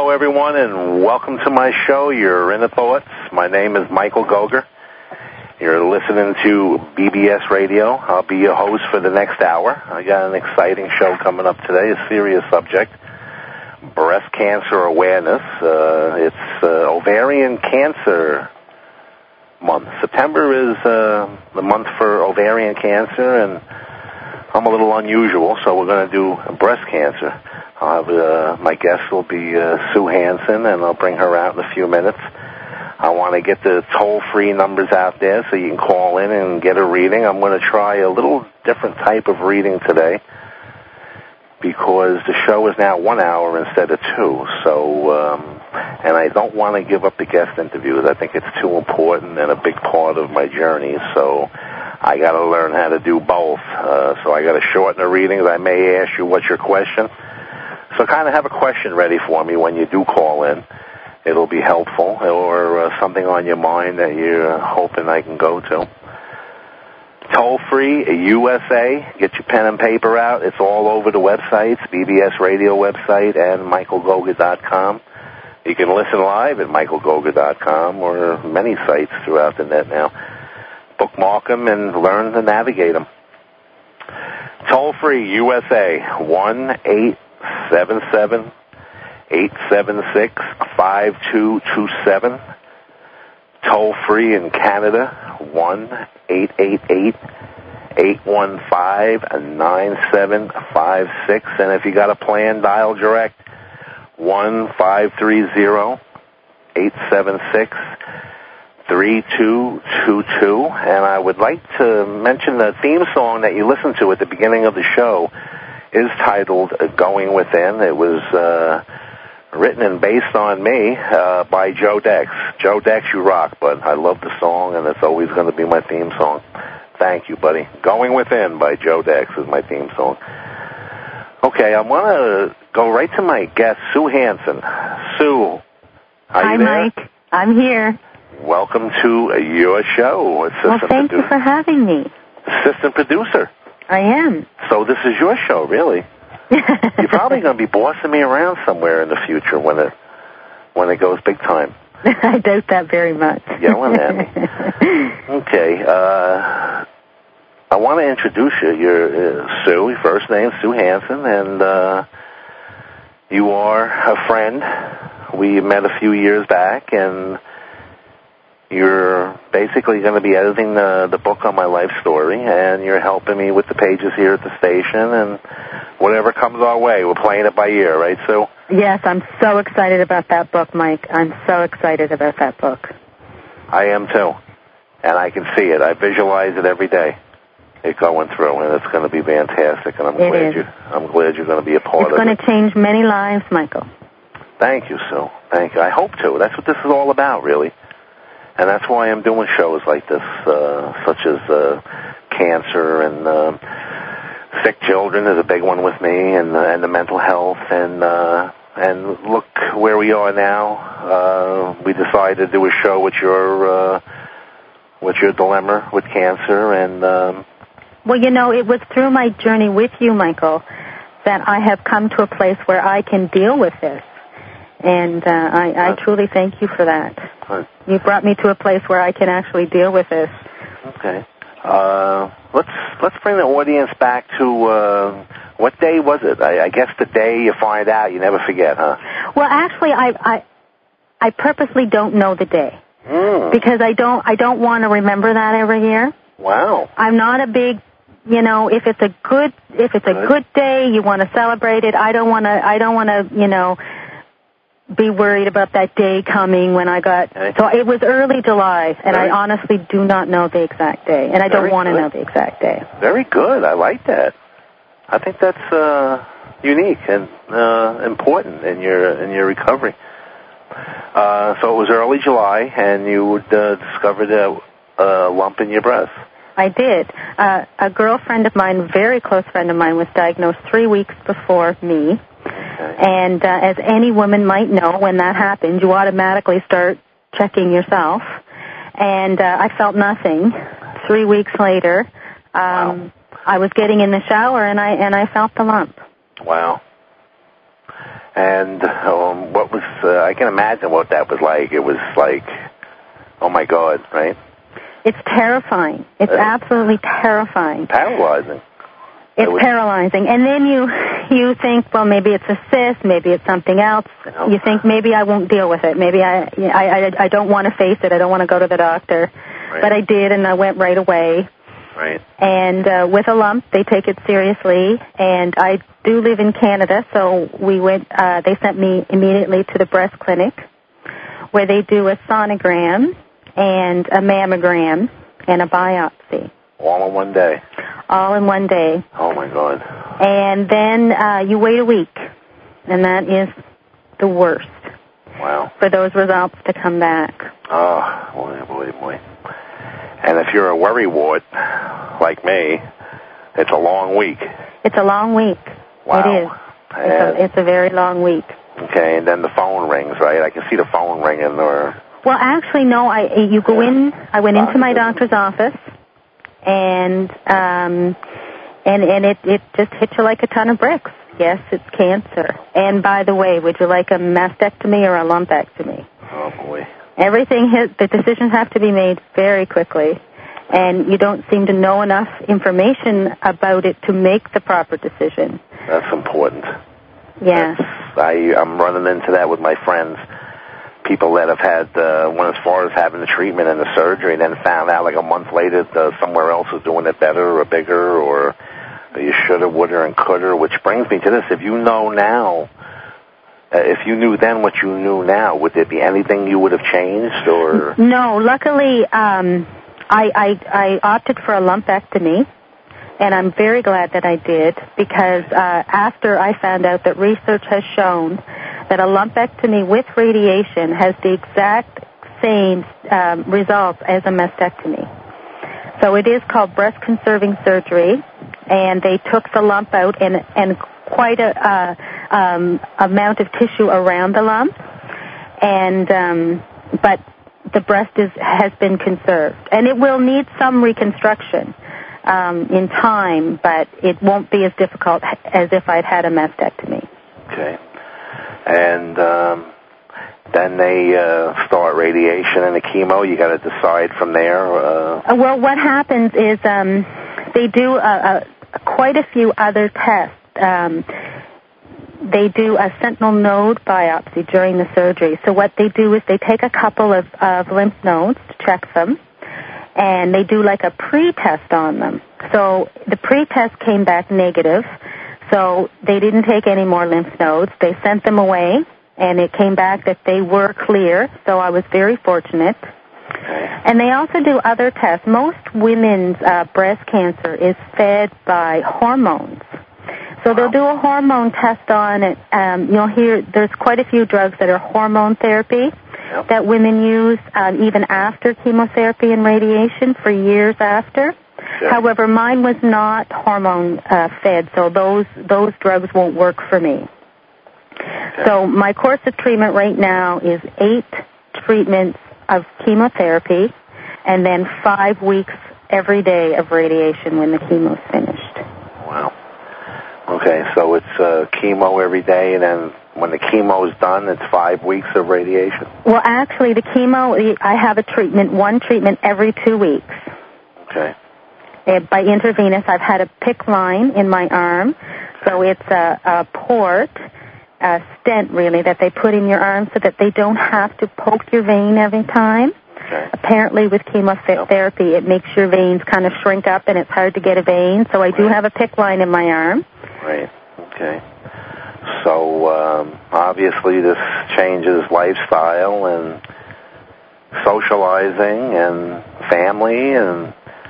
Hello, everyone, and welcome to my show, Your Inner Thoughts. My name is Michael Goger. You're listening to BBS Radio. I'll be your host for the next hour. I got an exciting show coming up today, a serious subject, breast cancer awareness. It's ovarian cancer month. September is the month for ovarian cancer, and I'm a little unusual, so we're going to do breast cancer. I'll have, my guest will be Sue Hansen, and I'll bring her out in a few minutes. I want to get the toll-free numbers out there so you can call in and get a reading. I'm going to try a little different type of reading today because the show is now 1 hour instead of 2. So, and I don't want to give up the guest interviews. I think it's too important and a big part of my journey. So I got to learn how to do both. So I got to shorten the readings. I may ask you what's your question. So kind of have a question ready for me when you do call in. It'll be helpful, or something on your mind that you're hoping I can go to. Toll-free, USA. Get your pen and paper out. It's all over the websites, BBS Radio website and michaelgoger.com. You can listen live at michaelgoger.com or many sites throughout the net now. Bookmark them and learn to navigate them. Toll-free, USA, 1-877-876-5227. Toll-free in Canada, 1-888-815-9756. And if you got a plan, dial direct, 1-530-876-3222. And I would like to mention the theme song that you listened to at the beginning of the show is titled Going Within. It was written and based on me by Joe Dex. Joe Dex, you rock, bud. I love the song, and it's always going to be my theme song. Thank you, buddy. Going Within by Joe Dex is my theme song. Okay, I want to go right to my guest, Sue Hansen. Sue, are you there? Hi, Mike. I'm here. Welcome to your show. Well, thank you for having me. Assistant producer. I am. So this is your show, really. You're probably going to be bossing me around somewhere in the future when it goes big time. I doubt that very much. Yelling at me. Okay. I want to introduce you. You're Sue. Your first name Sue Hansen, and you are a friend. We met a few years back, and you're basically going to be editing the book on my life story, and you're helping me with the pages here at the station, and whatever comes our way, we're playing it by ear, right, Sue? Yes, I'm so excited about that book, Mike. I'm so excited about that book. I am, too, and I can see it. I visualize it every day, it going through, and it's going to be fantastic, and I'm glad you're going to be a part of it. It's going to change many lives, Michael. Thank you, Sue. Thank you. I hope to. That's what this is all about, really. And that's why I'm doing shows like this, such as cancer and sick children is a big one with me, and the mental health, and look where we are now. We decided to do a show with your dilemma with cancer, and well, you know, it was through my journey with you, Michael, that I have come to a place where I can deal with this. And I truly thank you for that. You brought me to a place where I can actually deal with this. Okay. Let's bring the audience back to what day was it? I guess the day you find out, you never forget, huh? Well, actually, I purposely don't know the day because I don't want to remember that every year. Wow. I'm not a big, you know, if it's a good day, you want to celebrate it. I don't want to, you know, be worried about that day coming when I got... So it was early July, and I honestly do not know the exact day, and I don't want to know the exact day. Very good. I like that. I think that's unique and important in your recovery. So it was early July, and you discovered a lump in your breast. I did. A girlfriend of mine, very close friend of mine, was diagnosed 3 weeks before me. And as any woman might know, when that happens, you automatically start checking yourself. And I felt nothing. 3 weeks later, I was getting in the shower, and I felt the lump. Wow. And what was, I can imagine what that was like. It was like, oh my God, right? It's terrifying. It's absolutely terrifying. Paralyzing. It's paralyzing. And then you think, well, maybe it's a cyst, maybe it's something else. You think maybe I won't deal with it. Maybe I don't want to face it. I don't want to go to the doctor. Right. But I did, and I went right away. Right. And with a lump, they take it seriously. And I do live in Canada, so we went. They sent me immediately to the breast clinic, where they do a sonogram and a mammogram and a biopsy. All in one day. All in one day. Oh my God. And then you wait a week, and that is the worst. Wow. For those results to come back. Oh, boy. And if you're a worrywart like me, it's a long week. It's a long week. Wow. It is. It's a very long week. Okay, and then the phone rings, right? I can see the phone ringing, or... Well, actually, no. You go in. I went into my doctor's office, and it just hit you like a ton of bricks. Yes, it's cancer. And by the way, would you like a mastectomy or a lumpectomy? Oh boy. The decisions have to be made very quickly, and you don't seem to know enough information about it to make the proper decision. That's important. Yeah. I'm running into that with my friends. People that have had, went as far as having the treatment and the surgery, and then found out like a month later somewhere else is doing it better or bigger, or you shoulda, woulda, and coulda, which brings me to this. If you know now, if you knew then what you knew now, would there be anything you would have changed, or? No, luckily, I opted for a lumpectomy, and I'm very glad that I did, because after I found out that research has shown that a lumpectomy with radiation has the exact same results as a mastectomy. So it is called breast-conserving surgery, and they took the lump out and quite a amount of tissue around the lump, and but the breast has been conserved, and it will need some reconstruction in time, but it won't be as difficult as if I'd had a mastectomy. Okay. And then they start radiation and the chemo. You got to decide from there. Well, what happens is they do quite a few other tests. They do a sentinel node biopsy during the surgery. So what they do is they take a couple of lymph nodes to check them, and they do like a pre-test on them. So the pre-test came back negative, so they didn't take any more lymph nodes. They sent them away, and it came back that they were clear, so I was very fortunate. And they also do other tests. Most women's breast cancer is fed by hormones. So they'll do a hormone test on it. You'll hear there's quite a few drugs that are hormone therapy that women use even after chemotherapy and radiation for years after. Sure. However, mine was not hormone fed, so those drugs won't work for me. Okay. So my course of treatment right now is 8 treatments of chemotherapy and then 5 weeks every day of radiation when the chemo's finished. Wow. Okay, so it's chemo every day, and then when the chemo is done, it's 5 weeks of radiation? Well, actually, the chemo, I have one treatment every 2 weeks. Okay. By intravenous, I've had a PICC line in my arm, so it's a port, a stent really, that they put in your arm so that they don't have to poke your vein every time. Okay. Apparently with chemotherapy, it makes your veins kind of shrink up and it's hard to get a vein, so I do have a PICC line in my arm. Right, okay. So obviously this changes lifestyle and socializing and family and...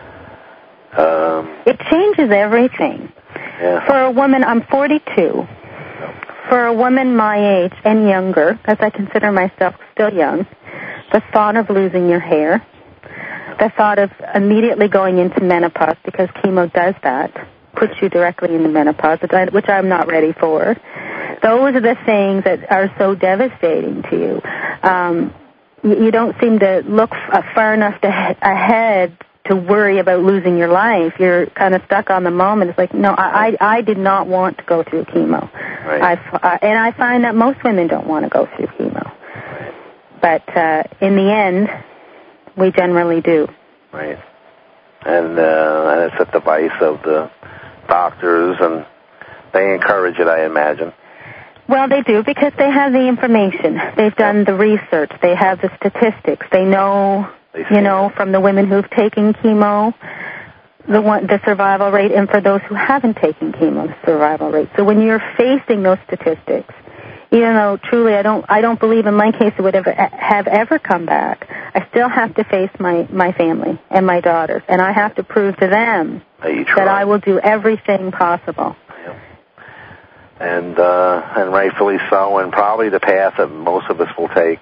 It changes everything. Yeah. For a woman, I'm 42. For a woman my age and younger, because I consider myself still young, the thought of losing your hair, the thought of immediately going into menopause, because chemo does that, puts you directly into menopause, which I'm not ready for. Those are the things that are so devastating to you. You don't seem to look far enough ahead to worry about losing your life. You're kind of stuck on the moment. It's like, no, I did not want to go through chemo. Right. And I find that most women don't want to go through chemo. Right. But in the end, we generally do. Right. And it's a device of the doctors, and they encourage it, I imagine. Well, they do, because they have the information. They've done the research. They have the statistics. They know, from the women who've taken chemo, the survival rate, and for those who haven't taken chemo, the survival rate. So when you're facing those statistics, even though truly I don't believe in my case it would have ever come back, I still have to face my family and my daughters, and I have to prove to them that I will do everything possible. And rightfully so, and probably the path that most of us will take.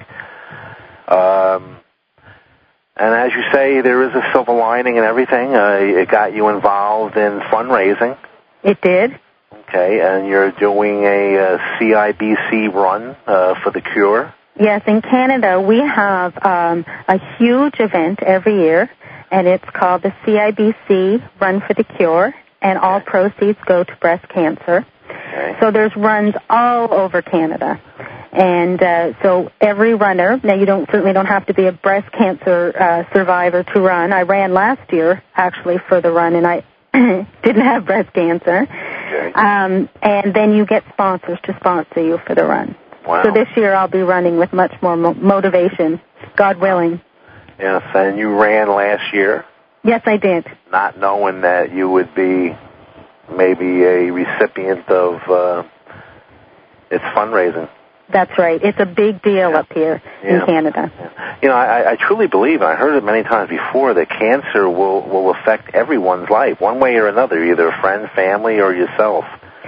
And as you say, there is a silver lining and everything. It got you involved in fundraising. It did. Okay, and you're doing a CIBC run for the cure. Yes, in Canada we have a huge event every year, and it's called the CIBC Run for the Cure, and all proceeds go to breast cancer. Okay. So there's runs all over Canada. And so every runner, now you certainly don't have to be a breast cancer survivor to run. I ran last year, actually, for the run, and I didn't have breast cancer. Okay. And then you get sponsors to sponsor you for the run. Wow. So this year I'll be running with much more motivation, God willing. Yes, and you ran last year? Yes, I did. Not knowing that you would be maybe a recipient of its fundraising. That's right. It's a big deal up here in Canada. Yeah. I truly believe, and I heard it many times before, that cancer will affect everyone's life, one way or another, either a friend, family, or yourself.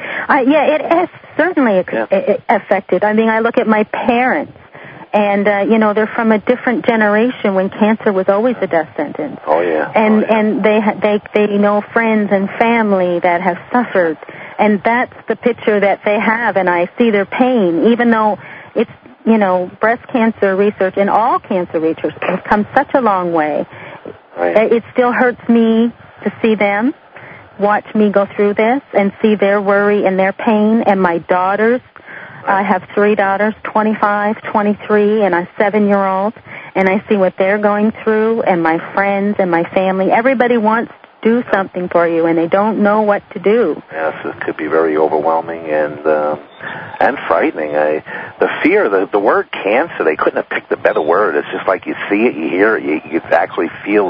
It has certainly affected. I mean, I look at my parents, and, they're from a different generation when cancer was always a death sentence. Oh, yeah. And they know friends and family that have suffered. And that's the picture that they have, and I see their pain, even though it's, breast cancer research and all cancer research has come such a long way. Right. It still hurts me to see them, watch me go through this, and see their worry and their pain, and my daughters. I have 3 daughters, 25, 23, and a 7-year-old, and I see what they're going through, and my friends and my family. Everybody wants to do something for you, and they don't know what to do. Yes, it could be very overwhelming and frightening. The fear, the word cancer, they couldn't have picked a better word. It's just like you see it, you hear it, you actually feel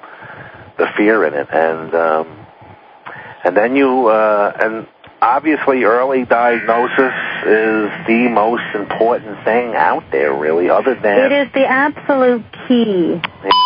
the fear in it, and then you and obviously early diagnosis is the most important thing out there, really, other than... It is the absolute key.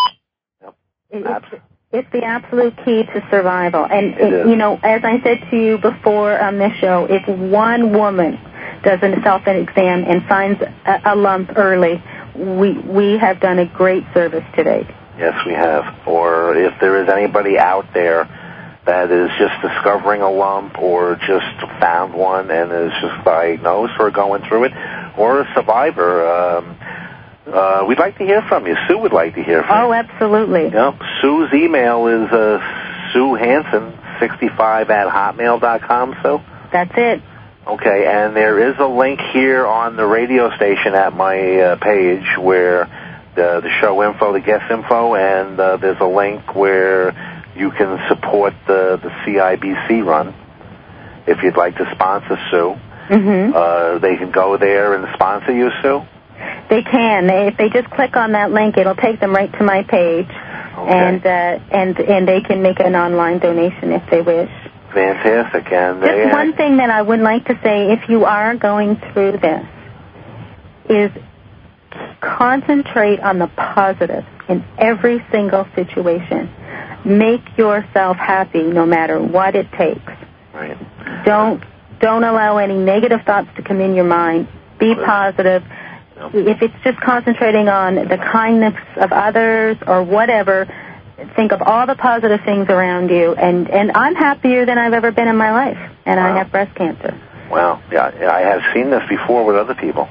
Yep. It's the absolute key to survival. And, as I said to you before on this show, if one woman does a self-exam and finds a lump early, we have done a great service today. Yes, we have. Or if there is anybody out there that is just discovering a lump or just found one and is just diagnosed or going through it, or a survivor, we'd like to hear from you. Sue would like to hear from you. Oh, absolutely. Yep. Sue's email is Sue Hansen 65@hotmail.com, Sue? That's it. Okay, and there is a link here on the radio station at my page where the show info, the guest info, and there's a link where you can support the CIBC run if you'd like to sponsor Sue. Mm-hmm. They can go there and sponsor you, Sue? They can. If they just click on that link, it'll take them right to my page, okay. and they can make an online donation if they wish. Fantastic. And just one thing that I would like to say, if you are going through this, is concentrate on the positive in every single situation. Make yourself happy no matter what it takes. Right. Don't allow any negative thoughts to come in your mind. Be positive. If it's just concentrating on the kindness of others or whatever, think of all the positive things around you. And I'm happier than I've ever been in my life, and I have breast cancer. Wow. Yeah, I have seen this before with other people.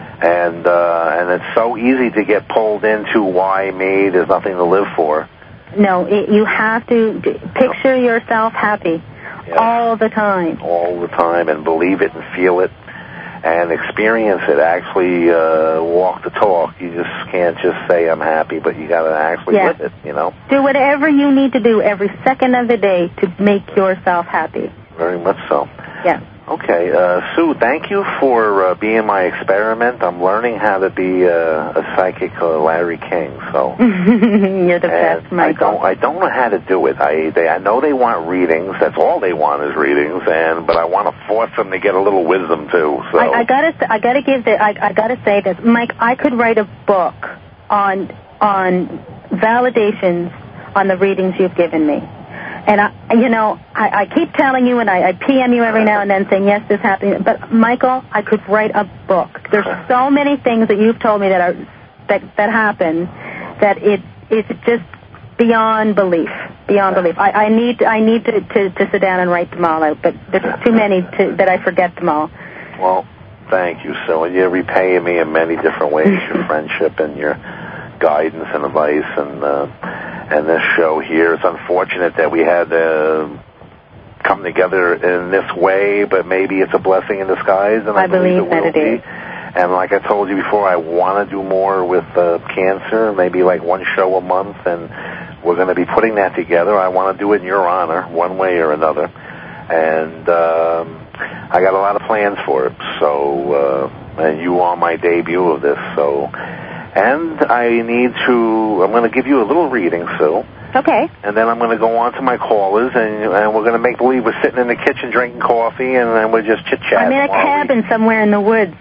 And it's so easy to get pulled into why me, there's nothing to live for. No, you have to picture yourself happy all the time. All the time, and believe it and feel it and experience it. Actually walk the talk. You just can't just say I'm happy, but you got to actually live it, you know. Do whatever you need to do every second of the day to make yourself happy. Very much so. Yeah. Okay, Sue, thank you for being my experiment. I'm learning how to be a psychic Larry King. So you're the best, Michael. I don't know how to do it. I know they want readings. That's all they want is readings. But I want to force them to get a little wisdom too. So I gotta say this, Mike. I could write a book on validations on the readings you've given me. And, I keep telling you, and I PM you every now and then saying, yes, this happened. But, Michael, I could write a book. There's so many things that you've told me that happen that it's just beyond belief. Beyond belief. I need to sit down and write them all out, but there's too many that I forget them all. Well, thank you, Sue. You're repaying me in many different ways, your friendship and your guidance and advice and this show here. It's unfortunate that we had to come together in this way, but maybe it's a blessing in disguise, and I believe that it is. And like I told you before, I want to do more with cancer, maybe like one show a month, and we're going to be putting that together. I want to do it in your honor, one way or another. And I got a lot of plans for it. So, and you are my debut of this, so... And I'm going to give you a little reading, Sue. Okay. And then I'm going to go on to my callers, and we're going to make believe we're sitting in the kitchen drinking coffee, and then we're just chit-chatting. I'm in a cabin somewhere in the woods.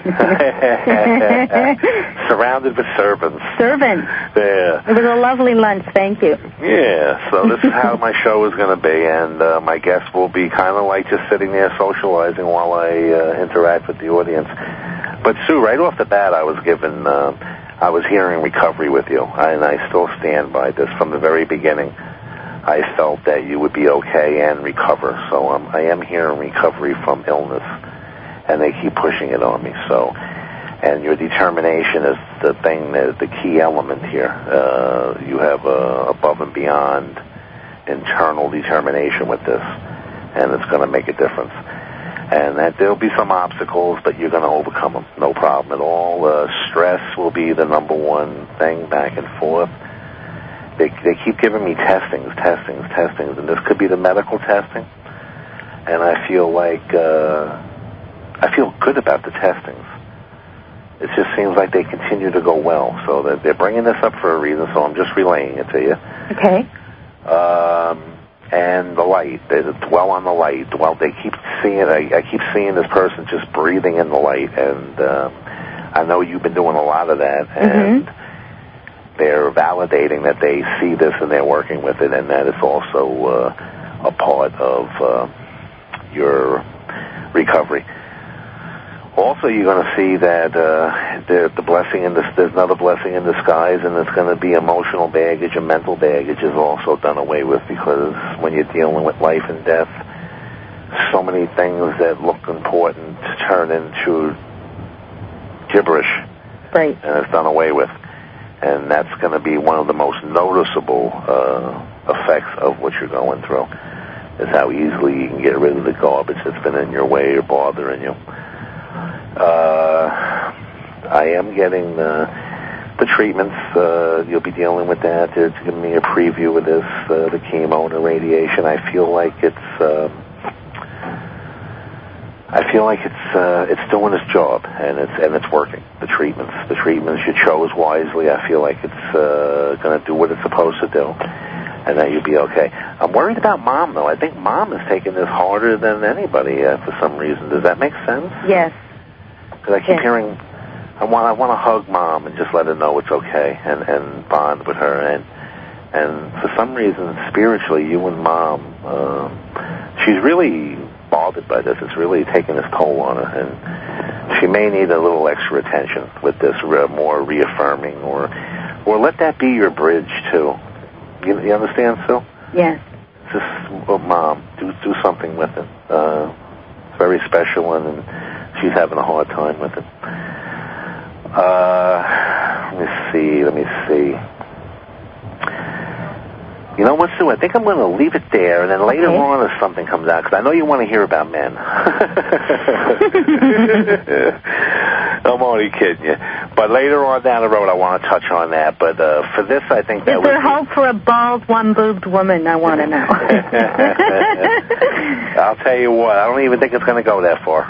Surrounded with servants. Servants. Yeah. It was a lovely lunch, thank you. Yeah, so this is how my show is going to be, and my guests will be kind of like just sitting there socializing while I interact with the audience. But, Sue, right off the bat, I was hearing recovery with you, and I still stand by this from the very beginning. I felt that you would be okay and recover, so I am hearing recovery from illness, and they keep pushing it on me. So, and your determination is the key element here. You have above and beyond internal determination with this, and it's going to make a difference. And that there'll be some obstacles, but you're going to overcome them. No problem at all. Stress will be the number one thing back and forth. They keep giving me testings, and this could be the medical testing. And I feel good about the testings. It just seems like they continue to go well. So that they're bringing this up for a reason, so I'm just relaying it to you. Okay. And the light, they dwell on the light. Well, they keep seeing it. I keep seeing this person just breathing in the light, and I know you've been doing a lot of that, and they're validating that they see this and they're working with it, and that is also a part of your recovery. Also, you're going to see that the blessing in this, there's another blessing in disguise, and it's going to be emotional baggage and mental baggage is also done away with, because when you're dealing with life and death, so many things that look important turn into gibberish. Right. And it's done away with. And that's going to be one of the most noticeable effects of what you're going through, is how easily you can get rid of the garbage that's been in your way or bothering you. I am getting the treatments. You'll be dealing with that. It's giving me a preview of this, the chemo and the radiation. I feel like it's doing its job, and it's working. The treatments you chose wisely. I feel like it's going to do what it's supposed to do, and that you'll be okay. I'm worried about Mom, though. I think Mom is taking this harder than anybody for some reason. Does that make sense? Yes. Because I keep hearing, I want to hug Mom and just let her know it's okay, and bond with her, and for some reason, spiritually, you and Mom, she's really bothered by this. It's really taking its toll on her, and she may need a little extra attention with this, more reaffirming, or let that be your bridge too. You understand, Sue? Yes. Just, Mom, do something with it. It's very special, and she's having a hard time with it. Let me see. You know what, Sue? I think I'm going to leave it there, and then later on if something comes out, because I know you want to hear about men. I'm only kidding you. But later on down the road, I want to touch on that. But for this, I think that Is there hope for a bald, one-boobed woman? I want to know. I'll tell you what, I don't even think it's going to go that far.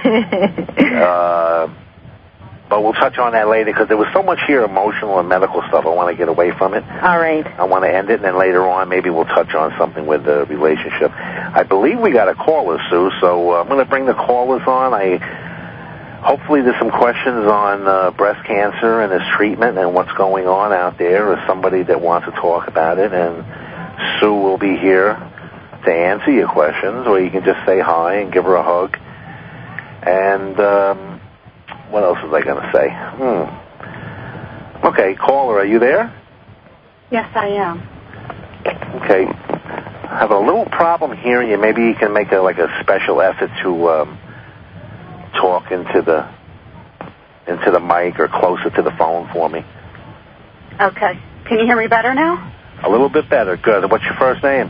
But we'll touch on that later because there was so much here, emotional and medical stuff. I want to get away from it. All right. I want to end it, and then later on maybe we'll touch on something with the relationship. I believe we got a caller, Sue, so I'm going to bring the callers on. Hopefully there's some questions on breast cancer and its treatment and what's going on out there, or somebody that wants to talk about it, and Sue will be here to answer your questions, or you can just say hi and give her a hug. And what else was I going to say? Okay, caller, are you there? Yes, I am. Okay. I have a little problem hearing you. Maybe you can make a special effort to talk into the mic or closer to the phone for me. Okay. Can you hear me better now? A little bit better. Good. What's your first name?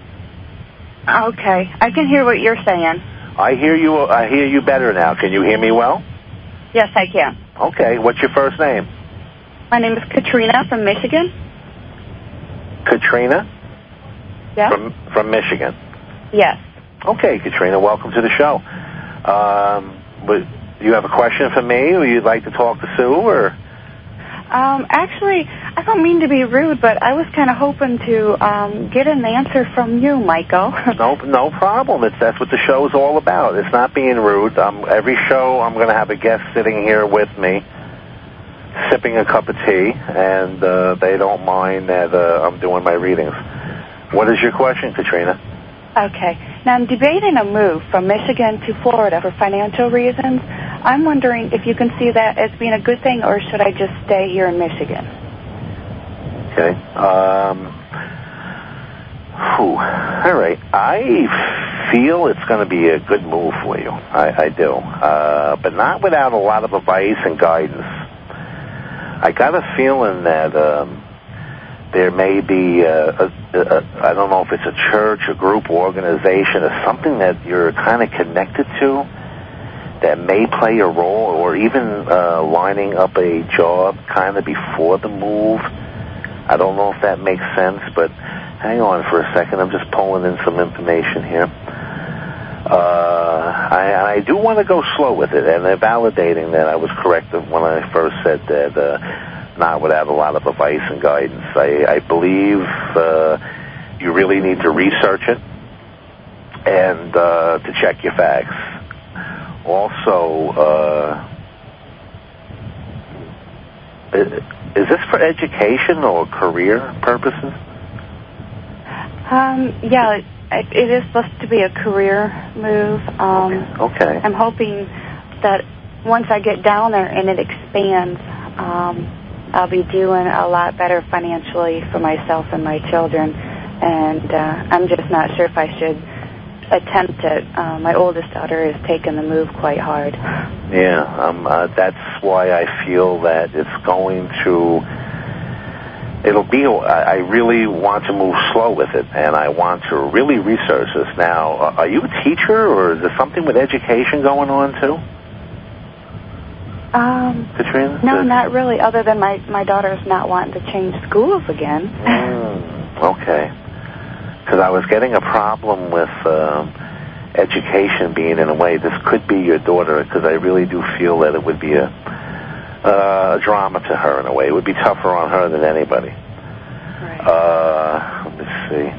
Okay. I can hear what you're saying. I hear you better now. Can you hear me well? Yes, I can. Okay. What's your first name? My name is Katrina from Michigan. Katrina? Yes. From Michigan? Yes. Okay, Katrina, welcome to the show. Do you have a question for me, or you'd like to talk to Sue, or? Actually, I don't mean to be rude, but I was kind of hoping to get an answer from you, Michael. No problem. That's what the show is all about. It's not being rude. Every show I'm going to have a guest sitting here with me, sipping a cup of tea, and they don't mind that I'm doing my readings. What is your question, Katrina? Okay. Now, I'm debating a move from Michigan to Florida for financial reasons. I'm wondering if you can see that as being a good thing, or should I just stay here in Michigan? Okay. All right. I feel it's going to be a good move for you. I do. But not without a lot of advice and guidance. I got a feeling that there may be, I don't know if it's a church, a group, organization, or something that you're kind of connected to that may play a role, or even lining up a job kind of before the move. I don't know if that makes sense, but hang on for a second. I'm just pulling in some information here. I do want to go slow with it, and they're validating that I was correct when I first said that not without a lot of advice and guidance. I believe you really need to research it and to check your facts. Also, is this for education or career purposes? Yeah, it is supposed to be a career move. Okay. I'm hoping that once I get down there and it expands, I'll be doing a lot better financially for myself and my children. And I'm just not sure if I should attempt it. My oldest daughter is taking the move quite hard. Yeah, that's why I feel that it's going to... I really want to move slow with it, and I want to really research this. Now, are you a teacher, or is there something with education going on, too? Katrina? No, not really, other than my daughter's not wanting to change schools again. Okay. Because I was getting a problem with education being in a way. This could be your daughter, because I really do feel that it would be a drama to her in a way. It would be tougher on her than anybody. Right. Let me see.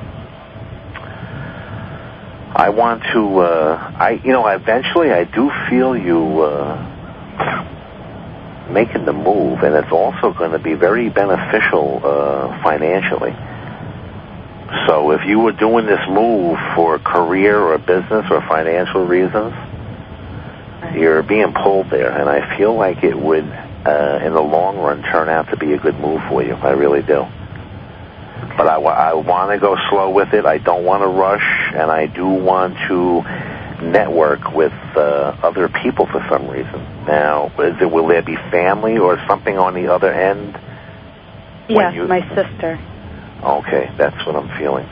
I want to, eventually I do feel you making the move, and it's also going to be very beneficial financially. So if you were doing this move for career or business or financial reasons, you're being pulled there, and I feel like it would, in the long run, turn out to be a good move for you. I really do. But I want to go slow with it. I don't want to rush, and I do want to network with other people for some reason. Now, will there be family or something on the other end? Yes, my sister. Okay, that's what I'm feeling.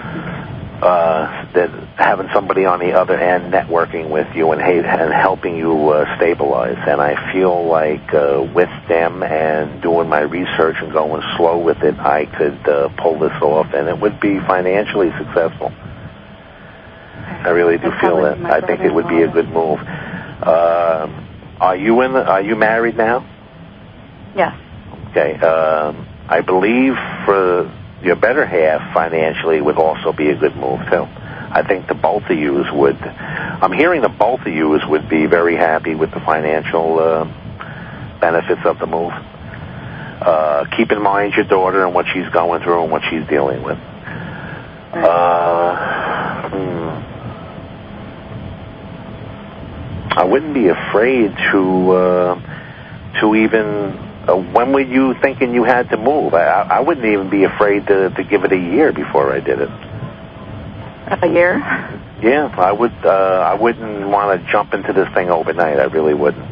That having somebody on the other end networking with you and helping you stabilize. And I feel like with them and doing my research and going slow with it, I could pull this off, and it would be financially successful. I really do feel that. I think it would be a good move. Are you married now? Yes. Okay. I believe for your better half, financially, would also be a good move, too. I think the both of yous would. I'm hearing the both of yous would be very happy with the financial benefits of the move. Keep in mind your daughter and what she's going through and what she's dealing with. I wouldn't be afraid to even. When were you thinking you had to move? I wouldn't even be afraid to give it a year before I did it. A year? Yeah, I would. I wouldn't want to jump into this thing overnight. I really wouldn't.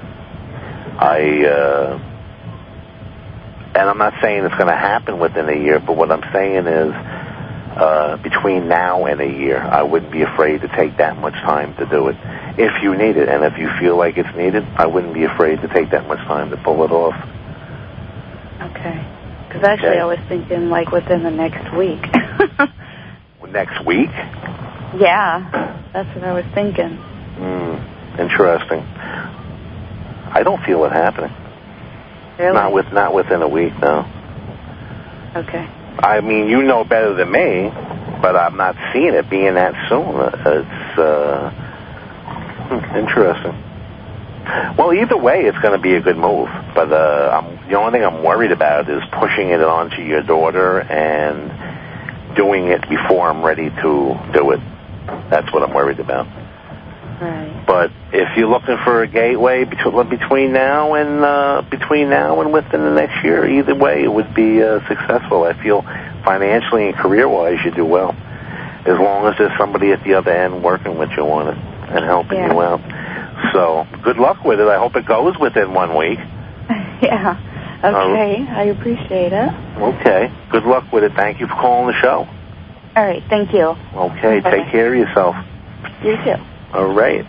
And I'm not saying it's going to happen within a year, but what I'm saying is between now and a year, I wouldn't be afraid to take that much time to do it. If you need it, and if you feel like it's needed, I wouldn't be afraid to take that much time to pull it off. Okay. Because actually I was thinking like within the next week. Next week? Yeah, that's what I was thinking. Interesting. I don't feel it happening. Really? Not within a week, no. Okay. I mean, you know better than me, but I'm not seeing it being that soon. It's interesting. Well, either way, it's going to be a good move. But the only thing I'm worried about is pushing it onto your daughter and doing it before I'm ready to do it. That's what I'm worried about. Right. But if you're looking for a gateway between now and within the next year, either way, it would be successful. I feel financially and career-wise, you do well, as long as there's somebody at the other end working with you on it and helping you out. So good luck with it. I hope it goes within 1 week. Yeah. Okay. I appreciate it. Okay. Good luck with it. Thank you for calling the show. All right. Thank you. Okay. Take care of yourself. You too. All right.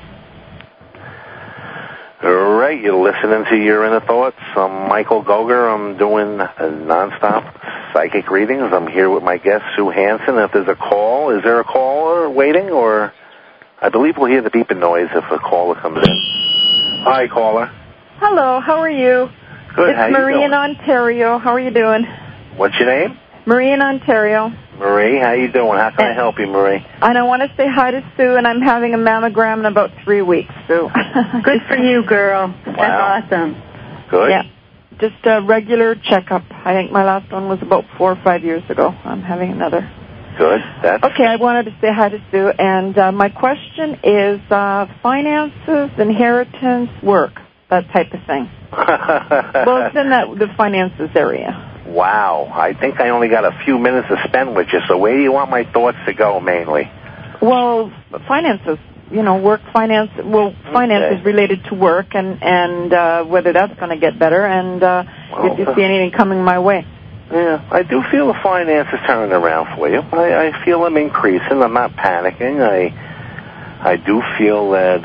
All right. You're listening to Your Inner Thoughts. I'm Michael Goger. I'm doing nonstop psychic readings. I'm here with my guest, Sue Hansen. If there's a call, is there a caller waiting, or... I believe we'll hear the beeping noise if a caller comes in. Hi, caller. Hello, how are you? Good, it's how you Marie doing? in Ontario. How are you doing? What's your name? Marie in Ontario. Marie, how you doing? How can I help you, Marie? And I want to say hi to Sue, and I'm having a mammogram in about 3 weeks, Sue. Good for you, girl. Wow. That's awesome. Good? Yeah. Just a regular checkup. I think my last one was about 4 or 5 years ago. I'm having another. Good. That's... Okay, I wanted to say hi to Sue, and my question is finances, inheritance, work, that type of thing. Well, it's in the finances area. Wow. I think I only got a few minutes to spend with you, so where do you want my thoughts to go mainly? Well, finances, work, finance. Well, finance is related to work, and whether that's going to get better, and if you see anything coming my way. Yeah, I do feel the finances turning around for you. I feel them increasing. I'm not panicking. I do feel that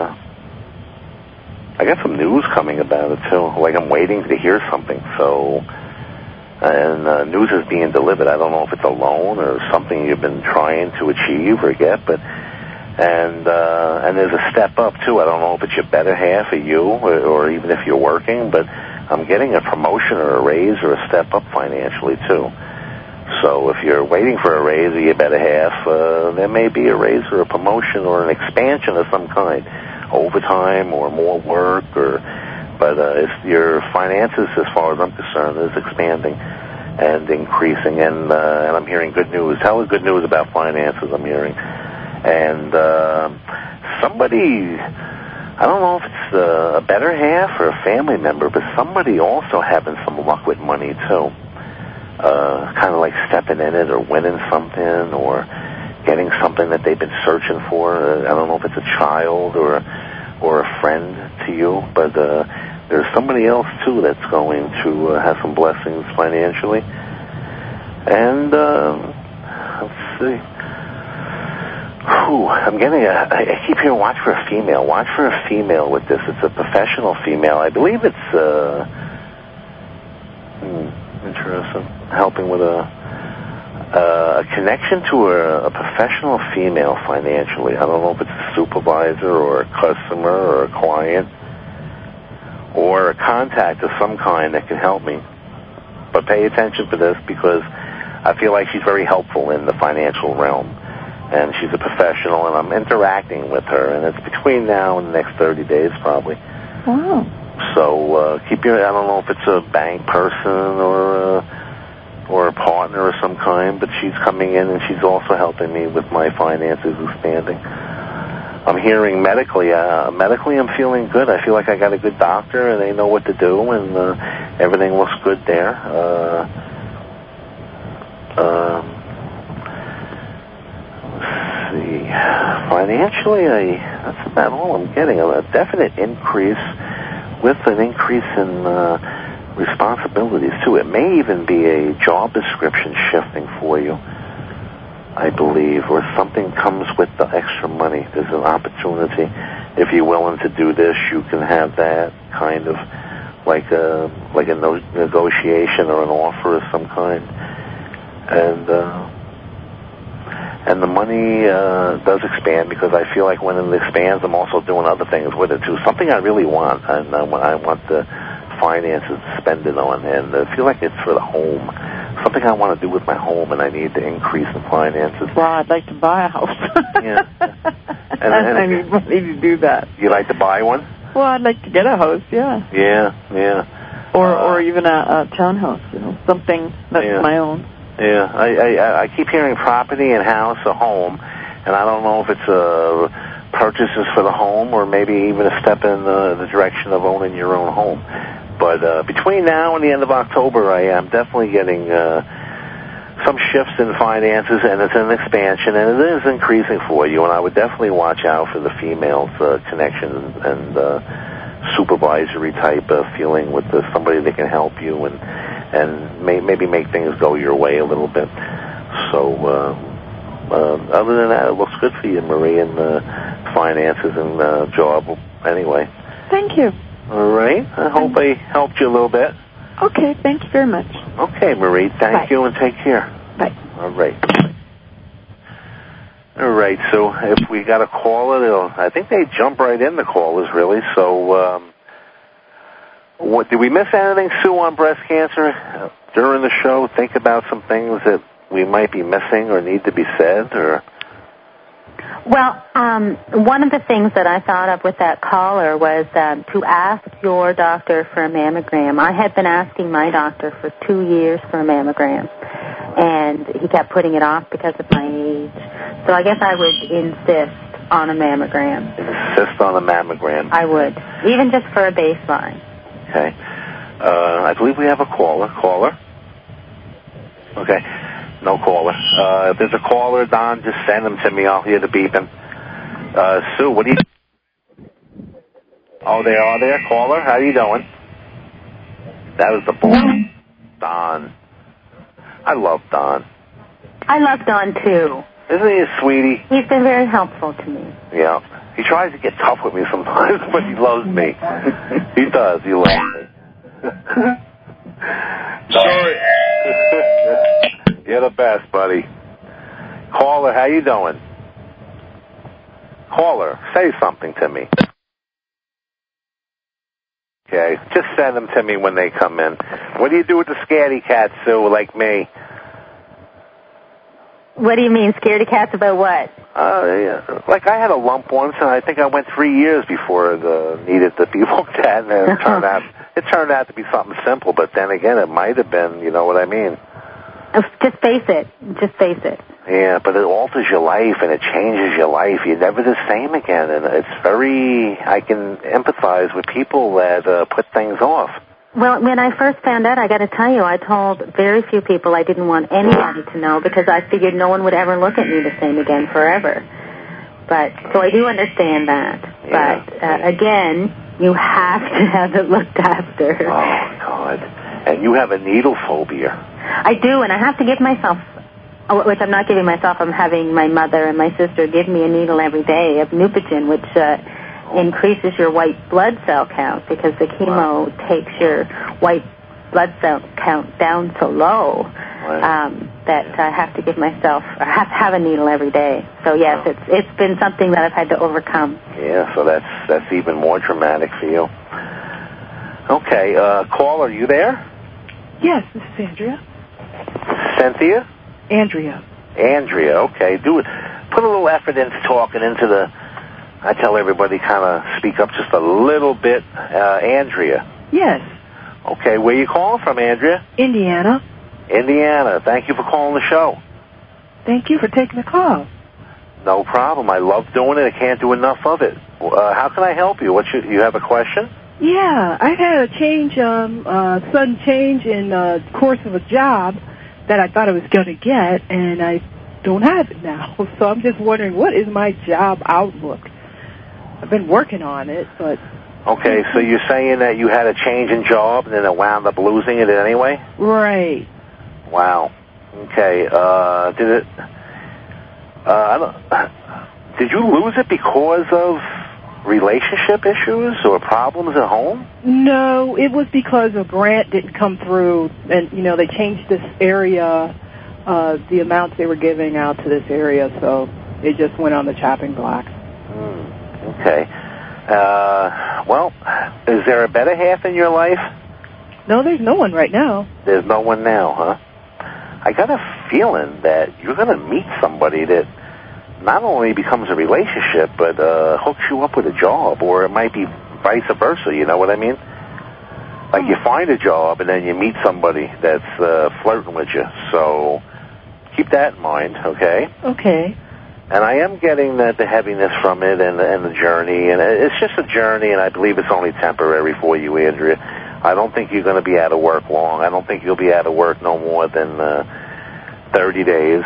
I got some news coming about it, too. Like I'm waiting to hear something. So, and news is being delivered. I don't know if it's a loan or something you've been trying to achieve or get, but and there's a step up, too. I don't know if it's your better half or you or even if you're working, but I'm getting a promotion or a raise or a step up financially, too. So if you're waiting for a raise or your better half, there may be a raise or a promotion or an expansion of some kind, overtime or more work. But your finances, as far as I'm concerned, is expanding and increasing. And I'm hearing good news. Hella good news about finances I'm hearing. And somebody... I don't know if it's a better half or a family member, but somebody also having some luck with money, too. Kind of like stepping in it or winning something or getting something that they've been searching for. I don't know if it's a child or a friend to you, but there's somebody else, too, that's going to have some blessings financially. And let's see. I keep hearing watch for a female. Watch for a female with this. It's a professional female. I believe it's interesting. Helping with a connection to a professional female financially. I don't know if it's a supervisor or a customer or a client or a contact of some kind that can help me. But pay attention to this because I feel like she's very helpful in the financial realm. And she's a professional, and I'm interacting with her. And it's between now and the next 30 days probably. Wow. So I don't know if it's a bank person or a partner of some kind, but she's coming in and she's also helping me with my finances expanding. I'm hearing medically I'm feeling good. I feel like I got a good doctor and they know what to do, and everything looks good there. Let's see. Financially, that's about all I'm getting. A definite increase with an increase in responsibilities, too. It may even be a job description shifting for you, I believe, or something comes with the extra money. There's an opportunity. If you're willing to do this, you can have that kind of like a negotiation or an offer of some kind. And the money does expand because I feel like when it expands, I'm also doing other things with it, too. Something I really want, and I want the finances to spend it on, and I feel like it's for the home. Something I want to do with my home, and I need to increase in finances. Well, I'd like to buy a house. Yeah. And I need money to do that. You like to buy one? Well, I'd like to get a house, yeah. Yeah. Or even a townhouse, something that's my own. Yeah, I keep hearing property and house, a home, and I don't know if it's purchases for the home or maybe even a step in the direction of owning your own home. But between now and the end of October, I am definitely getting some shifts in finances, and it's an expansion, and it is increasing for you, and I would definitely watch out for the females' connection and supervisory type of feeling with somebody that can help you and maybe make things go your way a little bit. So other than that, it looks good for you, Marie, and finances and job anyway. Thank you. All right. I hope I helped you a little bit. Okay, thank you very much. Okay, Marie, thank you and take care. Bye. All right. All right, so if we got a caller, I think they jump right in, the callers, really. So did we miss anything, Sue, on breast cancer during the show? Think about some things that we might be missing or need to be said, or... Well, one of the things that I thought of with that caller was to ask your doctor for a mammogram. I had been asking my doctor for 2 years for a mammogram, and he kept putting it off because of my age. So I guess I would insist on a mammogram. Insist on a mammogram. I would, even just for a baseline. Okay. I believe we have a caller. Caller? Okay. No caller. If there's a caller, Don, just send them to me. I'll hear the beeping. Sue, what do you... Oh, they are there? Caller, how you doing? That was the boy. Don. I love Don. I love Don, too. Isn't he a sweetie? He's been very helpful to me. Yeah. He tries to get tough with me sometimes, but he loves me. He does. He loves me. Sorry. You're the best, buddy. Caller, how you doing? Caller, say something to me. Okay, just send them to me when they come in. What do you do with the scaredy cats, Sue, like me? What do you mean, scaredy cats about what? Yeah. Like I had a lump once, and I think I went 3 years before it needed to be looked at, and it turned out to be something simple, but then again, it might have been, you know what I mean? Just face it. Just face it. Yeah, but it alters your life and it changes your life. You're never the same again, and I can empathize with people that put things off. Well, when I first found out, I got to tell you, I told very few people. I didn't want anybody to know because I figured no one would ever look at me the same again forever. But so I do understand that. Yeah. But again, you have to have it looked after. Oh God! And you have a needle phobia. I do, and I have to give myself, which I'm not giving myself, I'm having my mother and my sister give me a needle every day of Neupogen, which increases your white blood cell count because the chemo takes your white blood cell count down so low that I have to give myself, I have to have a needle every day. So yes, it's been something that I've had to overcome. Yeah, so that's even more traumatic for you. Okay, caller, are you there? Yes, this is Andrea. Cynthia? Andrea, okay. Put a little effort into talking into the, I tell everybody kind of speak up just a little bit. Andrea. Yes. Okay, where you calling from, Andrea? Indiana. Thank you for calling the show. Thank you for taking the call. No problem. I love doing it. I can't do enough of it. How can I help you? You have a question? Yeah, I've had a sudden change in the course of a job that I thought I was going to get, and I don't have it now. So I'm just wondering, what is my job outlook? I've been working on it, but... Okay, so you're saying that you had a change in job and then it wound up losing it anyway? Right. Wow. Okay, did you lose it because of relationship issues or problems at home? No, it was because a grant didn't come through, and, they changed this area, the amounts they were giving out to this area, so it just went on the chopping block. Okay. Well, is there a better half in your life? No, there's no one right now. There's no one now, huh? I got a feeling that you're going to meet somebody that not only becomes a relationship, but hooks you up with a job, or it might be vice versa, you know what I mean? Like you find a job and then you meet somebody that's flirting with you. So keep that in mind, okay? Okay. And I am getting the heaviness from it and the journey, and it's just a journey, and I believe it's only temporary for you, Andrea. I don't think you're going to be out of work long. I don't think you'll be out of work no more than 30 days.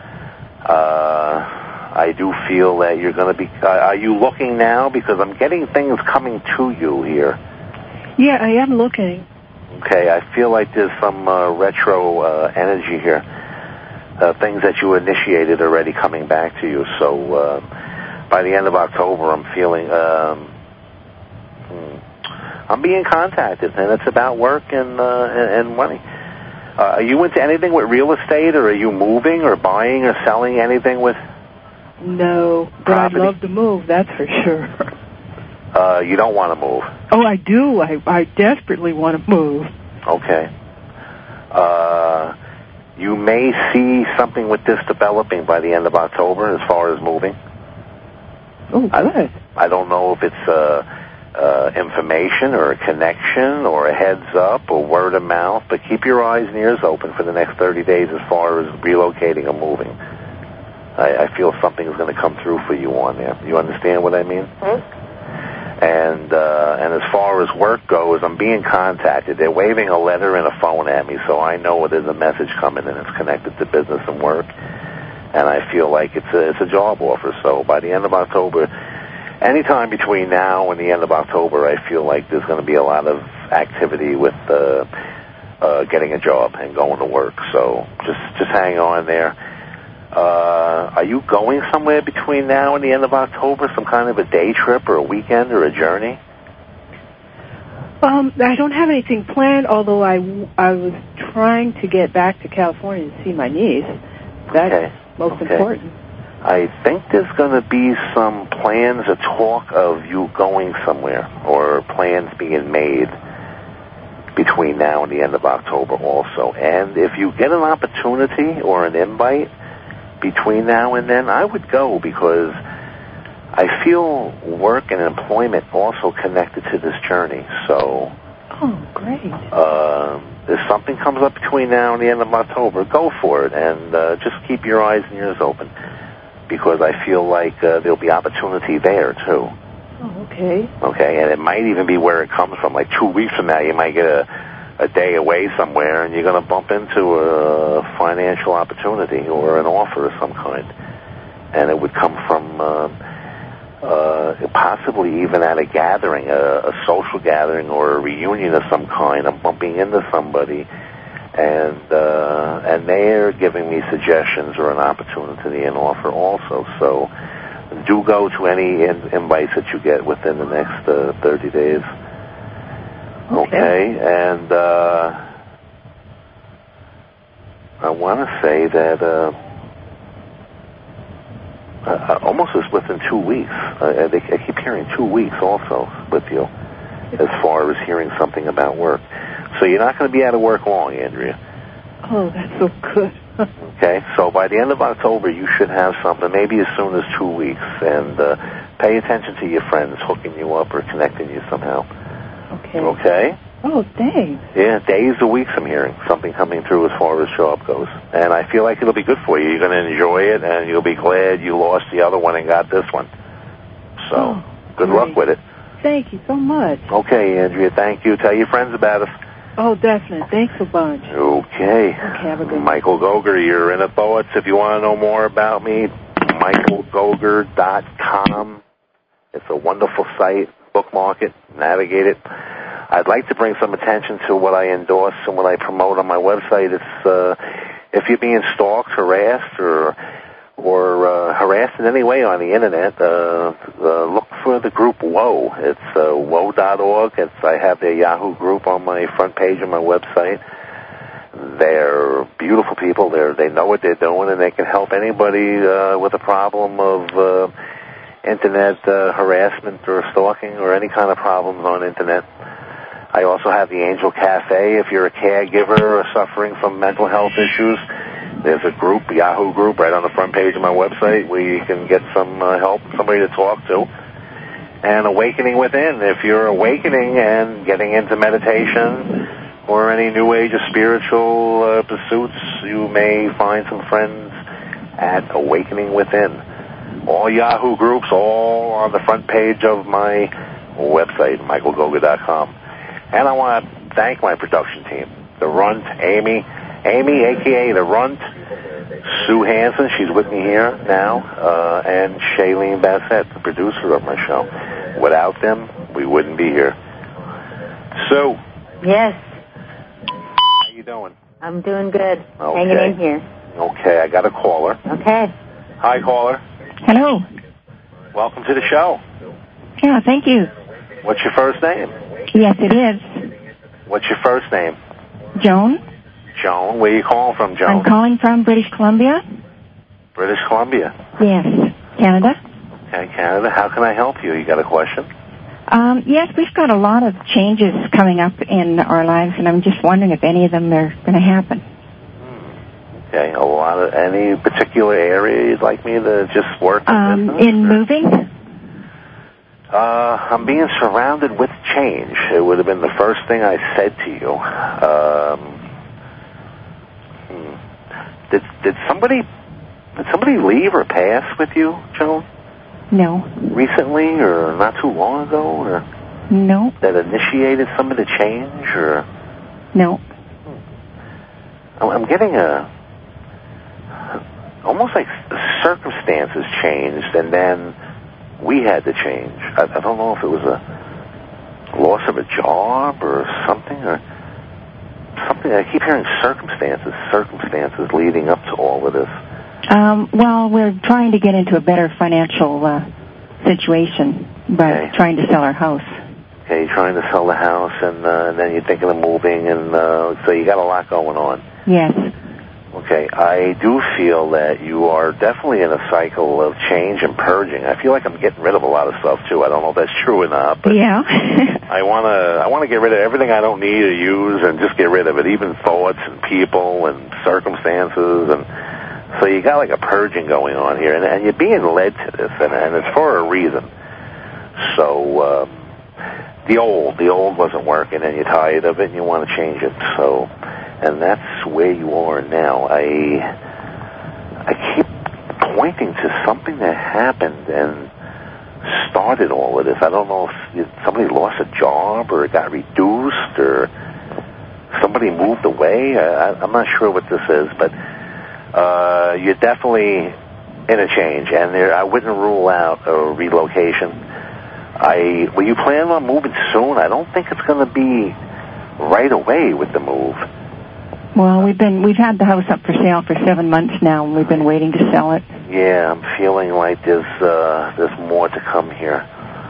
I do feel that you're going to be... are you looking now? Because I'm getting things coming to you here. Yeah, I am looking. Okay, I feel like there's some retro energy here. Things that you initiated already coming back to you. So by the end of October, I'm feeling... I'm being contacted, and it's about work and money. Are you into anything with real estate, or are you moving or buying or selling anything with... No, but property? I'd love to move, that's for sure. You don't want to move? Oh, I do. I desperately want to move. Okay. You may see something with this developing by the end of October as far as moving. Oh, good. I don't know if it's information or a connection or a heads up or word of mouth, but keep your eyes and ears open for the next 30 days as far as relocating or moving. I feel something is going to come through for you on there. You understand what I mean? Mm-hmm. And as far as work goes, I'm being contacted. They're waving a letter and a phone at me, so I know there's a message coming and it's connected to business and work. And I feel like it's a job offer. So by the end of October, anytime between now and the end of October, I feel like there's going to be a lot of activity with getting a job and going to work. So just hang on there. Are you going somewhere between now and the end of October, some kind of a day trip or a weekend or a journey? I don't have anything planned, although I was trying to get back to California to see my niece. That's most important. I think there's going to be some plans or talk of you going somewhere, or plans being made between now and the end of October also. And if you get an opportunity or an invite between now and then, I would go, because I feel work and employment also connected to this journey. So, oh, great. If something comes up between now and the end of October, go for it, and just keep your eyes and ears open, because I feel like there'll be opportunity there too. Oh, okay. Okay, and it might even be where it comes from. Like 2 weeks from now, you might get a day away somewhere, and you're going to bump into a financial opportunity or an offer of some kind. And it would come from possibly even at a gathering, a social gathering or a reunion of some kind. I'm bumping into somebody and they're giving me suggestions or an opportunity and offer also. So do go to any invites that you get within the next 30 days. Okay, and I want to say that almost as within 2 weeks. I keep hearing 2 weeks also with you as far as hearing something about work. So you're not going to be out of work long, Andrea. Oh, that's so good. Okay, so by the end of October, you should have something, maybe as soon as 2 weeks, and pay attention to your friends hooking you up or connecting you somehow. Okay. Okay? Oh, thanks. Yeah, days or weeks I'm hearing something coming through as far as job goes. And I feel like it'll be good for you. You're going to enjoy it, and you'll be glad you lost the other one and got this one. So, good luck with it. Thank you so much. Okay, Andrea, thank you. Tell your friends about us. Oh, definitely. Thanks a bunch. Okay. Have a good one. Michael Goger, you're in the Poets. If you want to know more about me, michaelgoger.com. It's a wonderful site. Bookmark it, navigate it. I'd like to bring some attention to what I endorse and what I promote on my website. It's if you're being stalked, harassed, or harassed in any way on the internet, look for the group WOE. It's woe.org. I have their Yahoo group on my front page of my website. They're beautiful people. They know what they're doing, and they can help anybody with a problem of internet harassment or stalking or any kind of problems on internet. I also have the Angel Cafe. If you're a caregiver or suffering from mental health issues, there's a group, Yahoo group, right on the front page of my website where you can get some help, somebody to talk to. And Awakening Within. If you're awakening and getting into meditation or any new age of spiritual pursuits, you may find some friends at Awakening Within. All Yahoo groups, all on the front page of my website, michaelgoger.com. And I want to thank my production team, the Runt, Amy, a.k.a. the Runt, Sue Hansen, she's with me here now, and Shailene Bassett, the producer of my show. Without them, we wouldn't be here. Sue. Yes. How you doing? I'm doing good. Okay. Hanging in here. Okay, I got a caller. Okay. Hi, caller. Hello. Welcome to the show. Yeah, thank you. What's your first name? Yes, it is. What's your first name? Joan. Joan. Where are you calling from, Joan? I'm calling from British Columbia. British Columbia. Yes, Canada. Okay, Canada. How can I help you? You got a question? Yes, we've got a lot of changes coming up in our lives, and I'm just wondering if any of them are going to happen. Okay, a lot of any particular area you'd like me to just work in business? In moving? I'm being surrounded with change. It would have been the first thing I said to you. Did somebody leave or pass with you, Joan? No. Recently, or not too long ago, or no? That initiated some of the change, or no? I'm getting almost like circumstances changed, and then we had to change. I don't know if it was a loss of a job or something. I keep hearing circumstances leading up to all of this. Well, we're trying to get into a better financial situation by trying to sell our house. Okay, you're trying to sell the house, and then you're thinking of moving, and so you got a lot going on. Yes. Okay, I do feel that you are definitely in a cycle of change and purging. I feel like I'm getting rid of a lot of stuff too. I don't know if that's true or not, but yeah. I want to get rid of everything I don't need to use and just get rid of it, even thoughts and people and circumstances, and so you got like a purging going on here, and you're being led to this, and it's for a reason. So the old wasn't working, and you're tired of it, and you want to change it. So. And that's where you are now. I keep pointing to something that happened and started all of this. I don't know if somebody lost a job or it got reduced or somebody moved away. I'm not sure what this is, but you're definitely in a change, and I wouldn't rule out a relocation. Were you planning on moving soon? I don't think it's going to be right away with the move. Well, we've had the house up for sale for 7 months now, and we've been waiting to sell it. Yeah, I'm feeling like there's more to come here.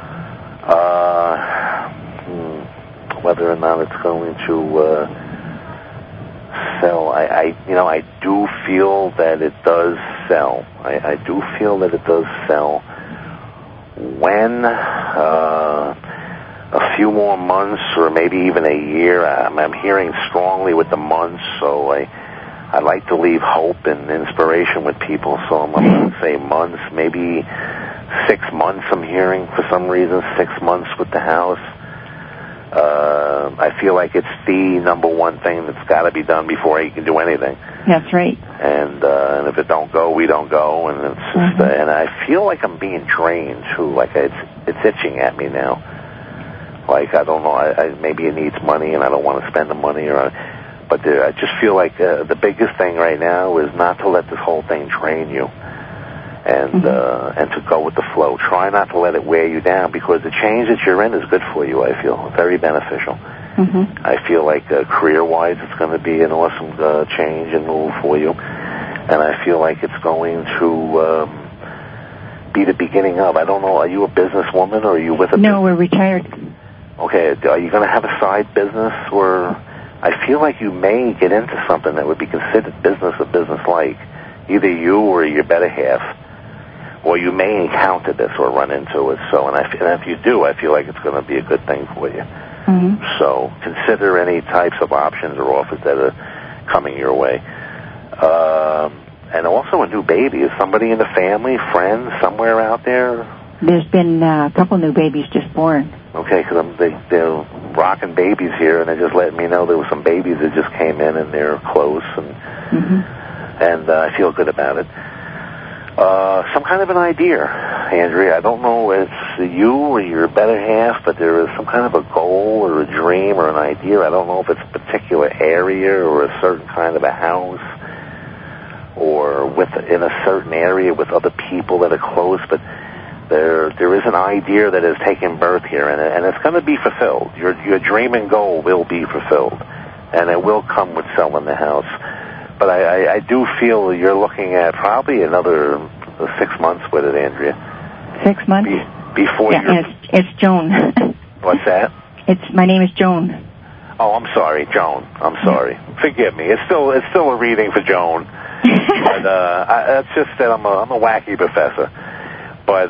Whether or not it's going to sell, I do feel that it does sell. I do feel that it does sell. When a few more months, or maybe even a year, I'm hearing strongly with the months, so I like to leave hope and inspiration with people, so I'm going to say months, maybe 6 months I'm hearing for some reason, 6 months with the house. I feel like it's the number one thing that's got to be done before you can do anything. That's right. And if it don't go, we don't go, and it's just, and I feel like I'm being drained too. Like it's itching at me now. Like I don't know, maybe it needs money, and I don't want to spend the money, but I just feel like the biggest thing right now is not to let this whole thing drain you. And to go with the flow. Try not to let it wear you down, because the change that you're in is good for you, I feel. Very beneficial. I feel like career-wise it's going to be an awesome change and move for you. And I feel like it's going to be the beginning of, I don't know, are you a businesswoman, or are you with a... No, we're retired. Okay, are you going to have a side business, or... I feel like you may get into something that would be considered business or business-like. Either you or your better half. Or you may encounter this or run into it. So, and if you do, I feel like it's going to be a good thing for you. So consider any types of options or offers that are coming your way. And also a new baby. Is somebody in the family, friends, somewhere out there? There's been a couple new babies just born. Okay, because they're rocking babies here, and they're just letting me know there were some babies that just came in, and they're close, and I feel good about it. Some kind of an idea, Andrea. I don't know if it's you or your better half, but there is some kind of a goal or a dream or an idea. I don't know if it's a particular area or a certain kind of a house or in a certain area with other people that are close, but there is an idea that is taking birth here, and it's going to be fulfilled. Your dream and goal will be fulfilled, and it will come with selling the house. But I do feel you're looking at probably another 6 months with it, Andrea. 6 months? Before it's Joan. What's that? My name is Joan. Oh, I'm sorry, Joan. I'm sorry. Forgive me. It's still a reading for Joan. But that's just that I'm a wacky professor. But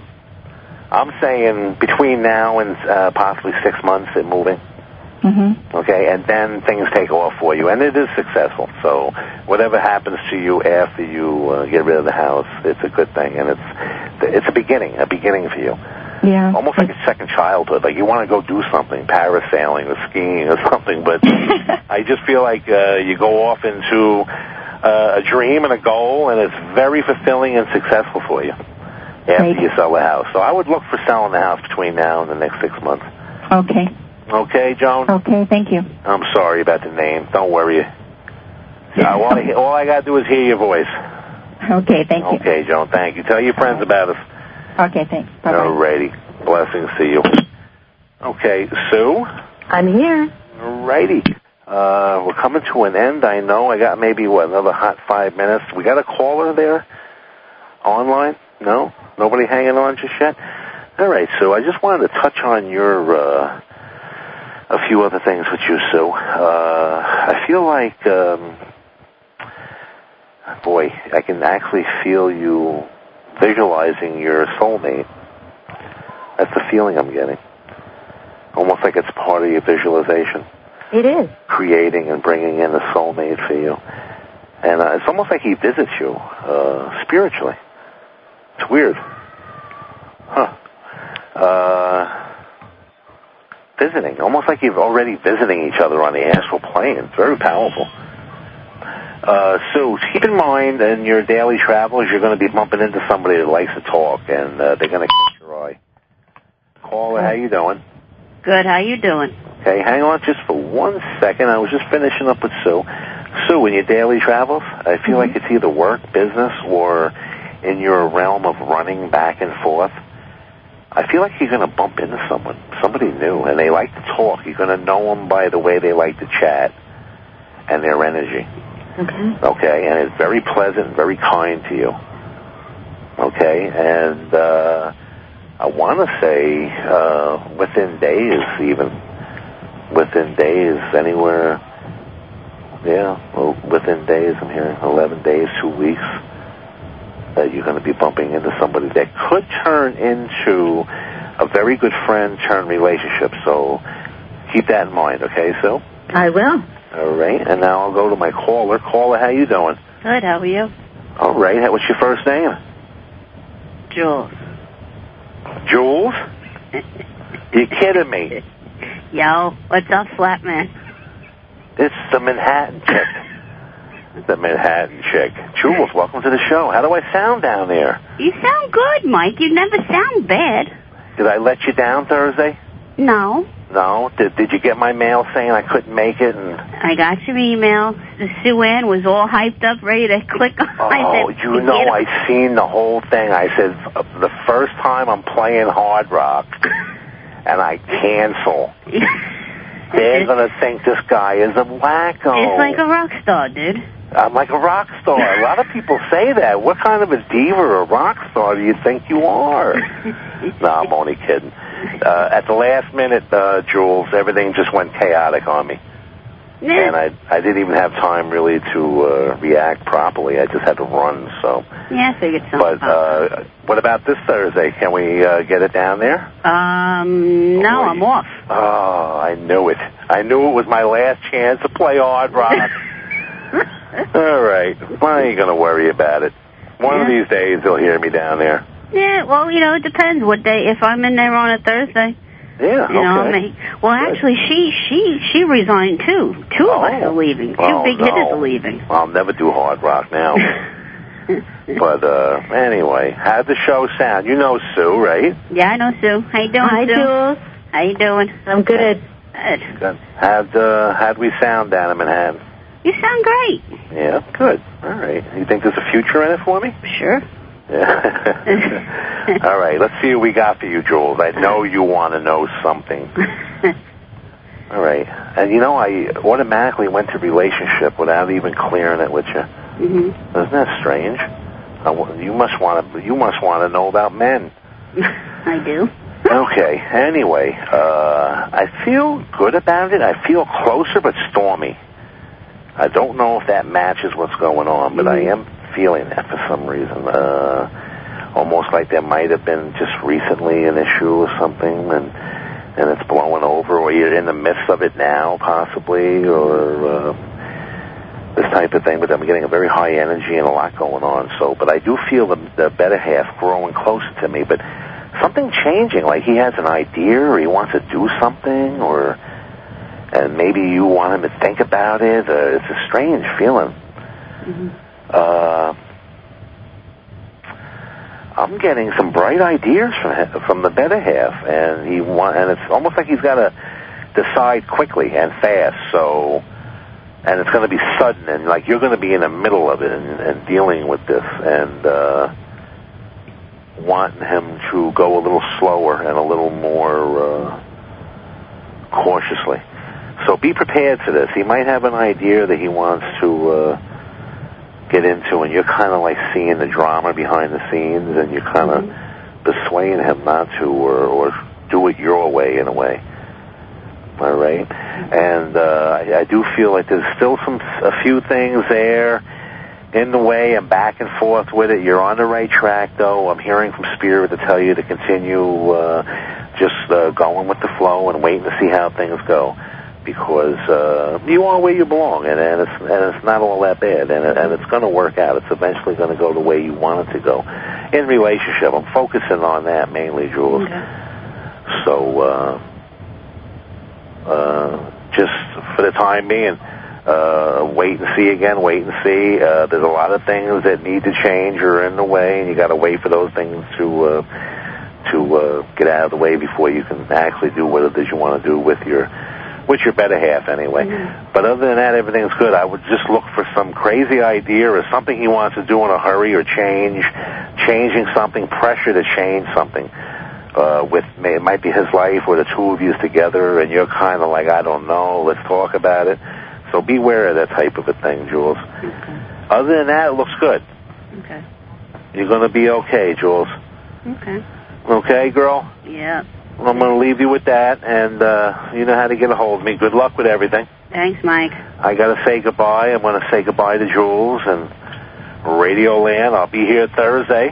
I'm saying between now and possibly 6 months at moving. Okay, and then things take off for you, and it is successful. So whatever happens to you after you get rid of the house, it's a good thing, and it's a beginning for you. Yeah. Almost like a second childhood. Like you want to go do something, parasailing or skiing or something, but I just feel like you go off into a dream and a goal, and it's very fulfilling and successful for you after you sell the house. So I would look for selling the house between now and the next 6 months. Okay. Okay, Joan? Okay, thank you. I'm sorry about the name. Don't worry. All I got to do is hear your voice. Okay, thank you. Okay, Joan, thank you. Tell your friends about us. Okay, thanks. Bye-bye. All righty. Blessings to you. Okay, Sue? I'm here. All righty. We're coming to an end, I know. I got maybe, another hot 5 minutes. We got a caller there? Online? No? Nobody hanging on just yet? All right, Sue, I just wanted to touch on your... a few other things with you, Sue. I feel like, I can actually feel you visualizing your soulmate. That's the feeling I'm getting. Almost like it's part of your visualization. It is. Creating and bringing in a soulmate for you. And it's almost like he visits you spiritually. It's weird. Visiting, almost like you're already visiting each other on the astral plane. It's very powerful. So keep in mind in your daily travels, you're going to be bumping into somebody that likes to talk, and they're going to catch your eye. Caller, how you doing? Good, how you doing? Okay, hang on just for 1 second. I was just finishing up with Sue. Sue, in your daily travels, I feel like it's either work, business, or in your realm of running back and forth. I feel like you're going to bump into somebody new, and they like to talk. You're going to know them by the way they like to chat. and their energy. Okay. Okay, and it's very pleasant, very kind to you. Okay, and I want to say within days, anywhere, within days, I'm hearing 11 days, 2 weeks, that you're going to be bumping into somebody that could turn into a very good friend, turn relationship. So keep that in mind, okay, Sue? I will. All right, and now I'll go to my caller. Caller, how you doing? Good, how are you? All right, what's your first name? Jules. Jules? You kidding me? Yo, what's up, Flatman? It's the Manhattan chick. The Manhattan chick. Jules, welcome to the show. How do I sound down there? You sound good, Mike. You never sound bad. Did I let you down Thursday? No. No? Did you get my mail saying I couldn't make it? And I got your email. Sue Ann was all hyped up, ready to click on. Oh, I seen the whole thing. I said, the first time I'm playing Hard Rock, and I cancel, they're going to think this guy is a wacko. It's like a rock star, dude. I'm like a rock star. A lot of people say that. What kind of a diva or rock star do you think you are? No, I'm only kidding. At the last minute, Jules, everything just went chaotic on me. Yeah. And I didn't even have time really to react properly. I just had to run, so. Yeah, I figured something. But what about this Thursday? Can we get it down there? No, I'm off. Oh, I knew it. I knew it was my last chance to play Hard Rock. All right. Why are you going to worry about it? One of these days they'll hear me down there. Yeah, well, it depends what day. If I'm in there on a Thursday. Yeah, okay. Well, actually, she resigned, too. Two of us are leaving. Two big hitters are leaving. Well, I'll never do Hard Rock now. But, anyway, how'd the show sound? You know Sue, right? Yeah, I know Sue. How you doing, Hi, Sue? Jules. How you doing? I'm good. Good. How'd we sound down in Manhattan? You sound great. Yeah, good. All right. You think there's a future in it for me? Sure. Yeah. All right, let's see what we got for you, Jules. I know you want to know something. All right. And I automatically went to relationship without even clearing it with you. Mm-hmm. Isn't that strange? You must want to know about men. I do. Okay. Anyway, I feel good about it. I feel closer but stormy. I don't know if that matches what's going on, but I am feeling that for some reason. Almost like there might have been just recently an issue or something, and it's blowing over, or you're in the midst of it now, possibly, or this type of thing. But I'm getting a very high energy and a lot going on. But I do feel the better half growing closer to me. But something changing, like he has an idea, or he wants to do something, and maybe you want him to think about it. It's a strange feeling. Mm-hmm. I'm getting some bright ideas from the better half, and it's almost like he's got to decide quickly and fast. So, and it's going to be sudden, and like you're going to be in the middle of it and dealing with this, and wanting him to go a little slower and a little more cautiously. So be prepared for this. He might have an idea that he wants to get into, and you're kind of like seeing the drama behind the scenes, and you're kind of persuading him not to, or do it your way in a way. All right? And I do feel like there's still a few things there in the way and back and forth with it. You're on the right track, though. I'm hearing from Spirit to tell you to continue just going with the flow and waiting to see how things go. Because you are where you belong, and it's not all that bad, and it's going to work out. It's eventually going to go the way you want it to go. In relationship, I'm focusing on that mainly, Jules. Okay. So just for the time being, wait and see again. Wait and see. There's a lot of things that need to change or are in the way, and you got to wait for those things to get out of the way before you can actually do what it is you want to do with your better half anyway. Mm-hmm. But other than that, everything's good. I would just look for some crazy idea or something he wants to do in a hurry, or changing something, pressure to change something. It might be his life or the two of you together, and you're kind of like, I don't know, let's talk about it. So beware of that type of a thing, Jules. Okay. Other than that, it looks good. Okay. You're going to be okay, Jules. Okay. Okay, girl? Yeah. Well, I'm going to leave you with that, and you know how to get a hold of me. Good luck with everything. Thanks, Mike. I got to say goodbye. I'm going to say goodbye to Jules and Radio Land. I'll be here Thursday,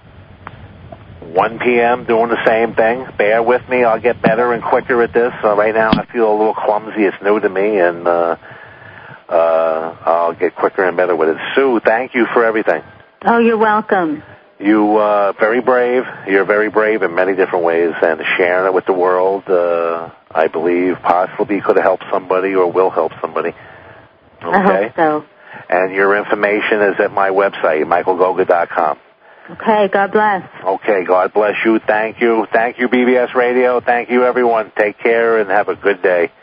1 p.m., doing the same thing. Bear with me. I'll get better and quicker at this. Right now I feel a little clumsy. It's new to me, and I'll get quicker and better with it. Sue, thank you for everything. Oh, you're welcome. You very brave. You're very brave in many different ways, and sharing it with the world, I believe, possibly could have helped somebody or will help somebody. Okay? I hope so. And your information is at my website, michaelgoga.com. Okay, God bless. Okay, God bless you. Thank you. Thank you, BBS Radio. Thank you, everyone. Take care and have a good day.